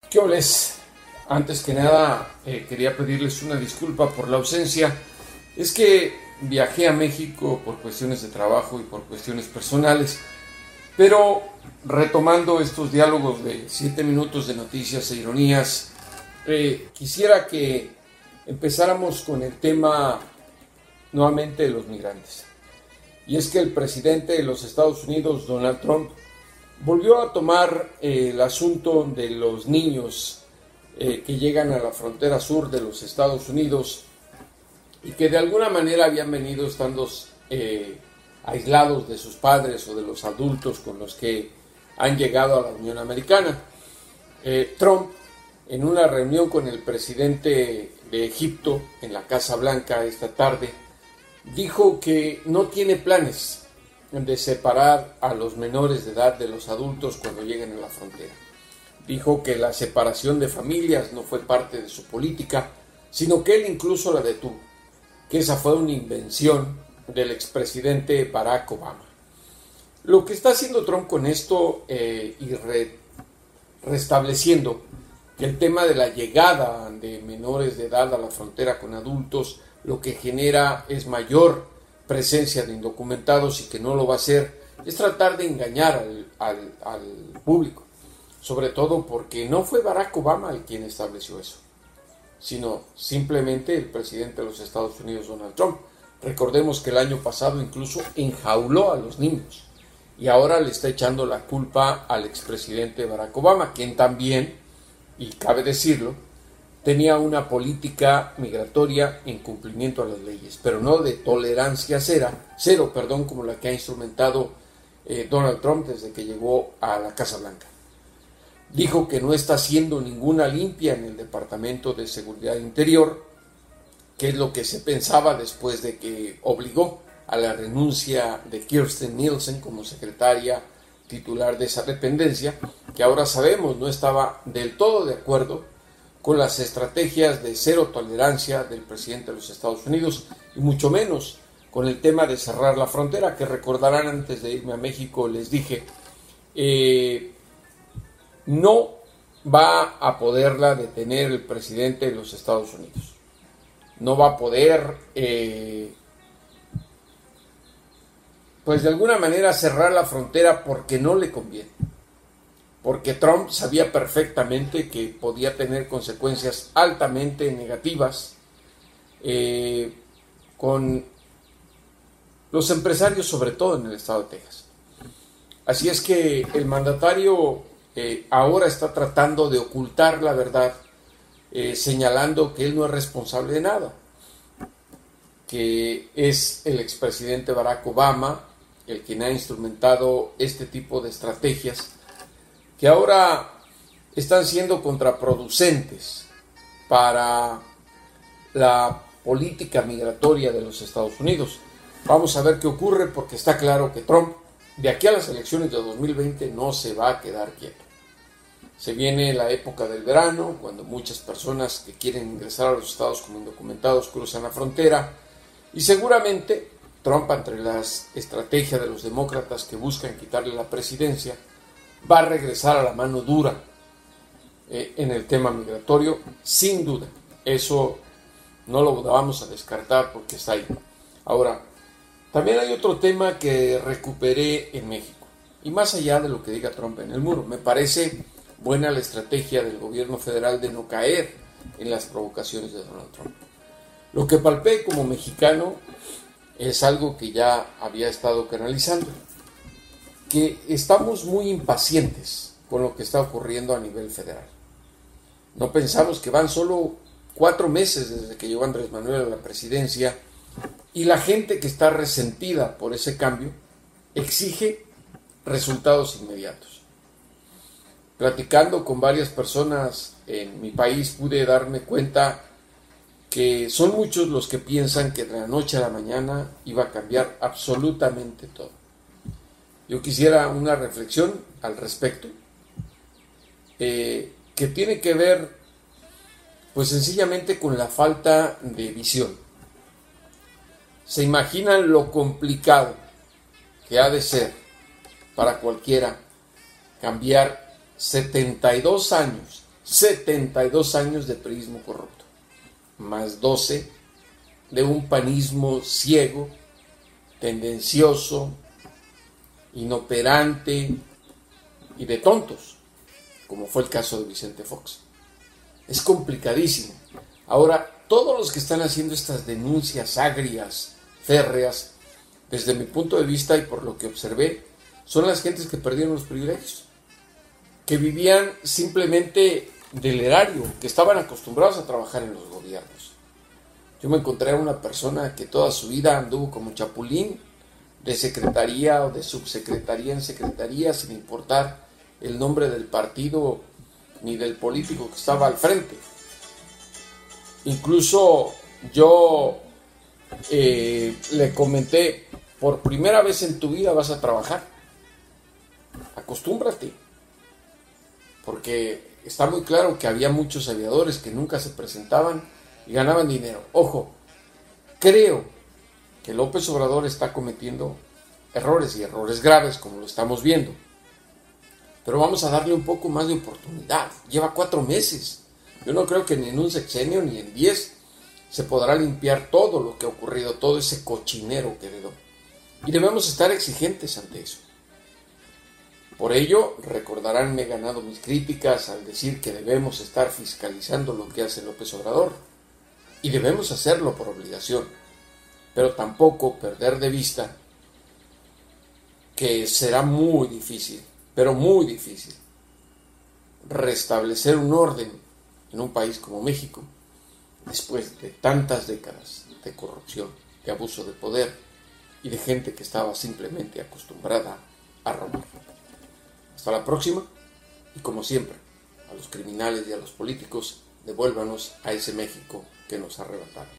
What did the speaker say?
¿Qué oles? Antes que nada, quería pedirles una disculpa por la ausencia. Es que viajé a México por cuestiones de trabajo y por cuestiones personales. Pero retomando estos diálogos de 7 minutos de noticias e ironías, quisiera que empezáramos con el tema nuevamente de los migrantes. Y es que el presidente de los Estados Unidos, Donald Trump, volvió a tomar el asunto de los niños que llegan a la frontera sur de los Estados Unidos y que de alguna manera habían venido estando aislados de sus padres o de los adultos con los que han llegado a la Unión Americana. Trump, en una reunión con el presidente de Egipto en la Casa Blanca esta tarde, dijo que no tiene planes de separar a los menores de edad de los adultos cuando lleguen a la frontera. Dijo que la separación de familias no fue parte de su política, sino que él incluso la detuvo, que esa fue una invención del expresidente Barack Obama. Lo que está haciendo Trump con esto y restableciendo que el tema de la llegada de menores de edad a la frontera con adultos lo que genera es mayor presencia de indocumentados y que no lo va a hacer, es tratar de engañar al público, sobre todo porque no fue Barack Obama el quien estableció eso, sino simplemente el presidente de los Estados Unidos, Donald Trump. Recordemos que el año pasado incluso enjauló a los niños y ahora le está echando la culpa al expresidente Barack Obama, quien también, y cabe decirlo, tenía una política migratoria en cumplimiento a las leyes, pero no de tolerancia cero, como la que ha instrumentado Donald Trump desde que llegó a la Casa Blanca. Dijo que no está haciendo ninguna limpia en el Departamento de Seguridad Interior, que es lo que se pensaba después de que obligó a la renuncia de Kirstjen Nielsen como secretaria titular de esa dependencia, que ahora sabemos no estaba del todo de acuerdo con las estrategias de cero tolerancia del presidente de los Estados Unidos y mucho menos con el tema de cerrar la frontera, que recordarán antes de irme a México les dije, no va a poderla detener el presidente de los Estados Unidos. No va a poder, pues de alguna manera cerrar la frontera porque no le conviene. Porque Trump sabía perfectamente que podía tener consecuencias altamente negativas con los empresarios, sobre todo en el estado de Texas. Así es que el mandatario ahora está tratando de ocultar la verdad, señalando que él no es responsable de nada, que es el expresidente Barack Obama el quien ha instrumentado este tipo de estrategias que ahora están siendo contraproducentes para la política migratoria de los Estados Unidos. Vamos a ver qué ocurre, porque está claro que Trump, de aquí a las elecciones de 2020, no se va a quedar quieto. Se viene la época del verano, cuando muchas personas que quieren ingresar a los estados como indocumentados cruzan la frontera, y seguramente Trump, entre las estrategias de los demócratas que buscan quitarle la presidencia, va a regresar a la mano dura en el tema migratorio, sin duda. Eso no lo vamos a descartar porque está ahí. Ahora, también hay otro tema que recuperé en México, y más allá de lo que diga Trump en el muro, me parece buena la estrategia del gobierno federal de no caer en las provocaciones de Donald Trump. Lo que palpé como mexicano es algo que ya había estado canalizando, que estamos muy impacientes con lo que está ocurriendo a nivel federal. No pensamos que van solo 4 meses desde que llegó Andrés Manuel a la presidencia y la gente que está resentida por ese cambio exige resultados inmediatos. Platicando con varias personas en mi país pude darme cuenta que son muchos los que piensan que de la noche a la mañana iba a cambiar absolutamente todo. Yo quisiera una reflexión al respecto, que tiene que ver pues sencillamente con la falta de visión. ¿Se imaginan lo complicado que ha de ser para cualquiera cambiar 72 años, 72 años de priismo corrupto, más 12 de un panismo ciego, tendencioso, inoperante y de tontos, como fue el caso de Vicente Fox. Es complicadísimo. Ahora, todos los que están haciendo estas denuncias agrias, férreas, desde mi punto de vista y por lo que observé, son las gentes que perdieron los privilegios, que vivían simplemente del erario, que estaban acostumbrados a trabajar en los gobiernos. Yo me encontré a una persona que toda su vida anduvo como chapulín, de secretaría o de subsecretaría en secretaría, sin importar el nombre del partido ni del político que estaba al frente. Incluso yo le comenté, por primera vez en tu vida vas a trabajar, acostúmbrate, porque está muy claro que había muchos aviadores que nunca se presentaban y ganaban dinero. Ojo, creo que López Obrador está cometiendo errores y errores graves, como lo estamos viendo, pero vamos a darle un poco más de oportunidad. Lleva 4 meses. Yo no creo que ni en un sexenio ni en 10 se podrá limpiar todo lo que ha ocurrido, todo ese cochinero que heredó. Y debemos estar exigentes ante eso. Por ello, recordarán, me he ganado mis críticas al decir que debemos estar fiscalizando lo que hace López Obrador. Y debemos hacerlo por obligación. Pero tampoco perder de vista que será muy difícil, pero muy difícil, restablecer un orden en un país como México después de tantas décadas de corrupción, de abuso de poder y de gente que estaba simplemente acostumbrada a robar. Hasta la próxima, y como siempre, a los criminales y a los políticos, devuélvanos a ese México que nos arrebataron.